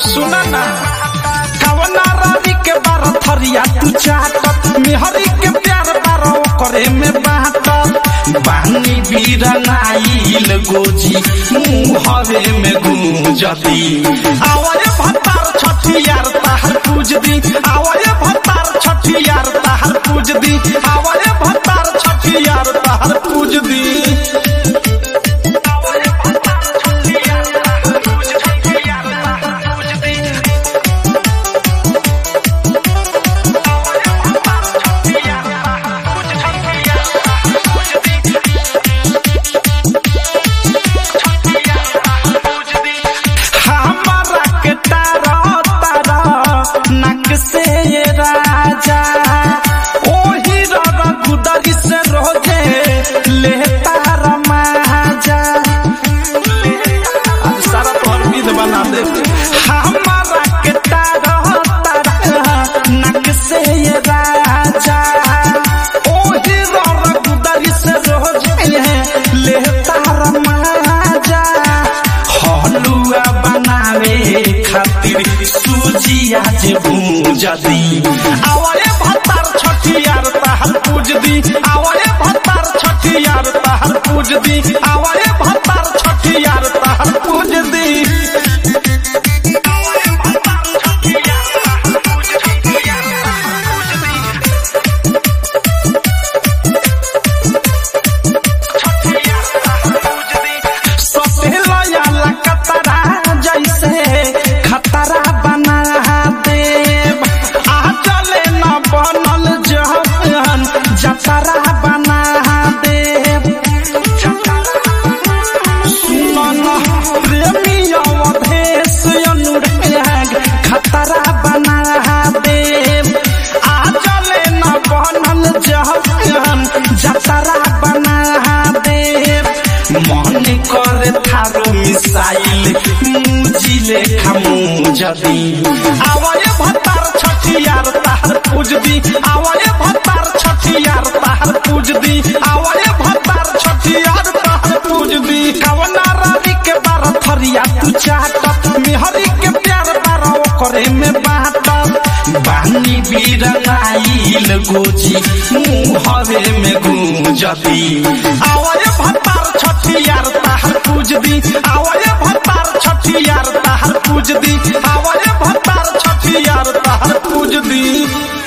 सुना ना कवना रानी के बार थरिया तू चाटत मेहरी के प्यार बारो करे में बाटत बानी बीरा नाइल गोजी मुहरे में गूंजती आवाज भतार छठियार ताहर पूज दी आवाज भतार छठियार ताहर पूज दी आवाज भतार छठियार ताहर पूज दी सूजिया जे भूजदी आवाजे भतार छठियार ताहर पूज दी आवाजे भतार छठियार ताहर पूज दी आवाजे भतार छठियार ताहर पूज दी जतरा बना दे सुनना प्रेमी अवधेश अनुराग खतरा बना दे आ चले न बनल जहन जतरा बना दे मन करे थारो मिसाइल मुजिले खमू जदी आवाज भतार छठियार ताहर पूज दी आवाज भतार छठियार ताहर पूज दी आवाज भतार छठियार ताहर पूज दी कवना रानी के बार थरिया तू चाटत मेहरी के प्यार बारो करे में बाटत बानी बीरा नाइल गोजी मुहरे में गूंजती आवाज भतार छठियार ताहर पूज दी आवाज भतार छठियार ताहर पूज दी आवाज भतार छठियार ताहर पूज दी।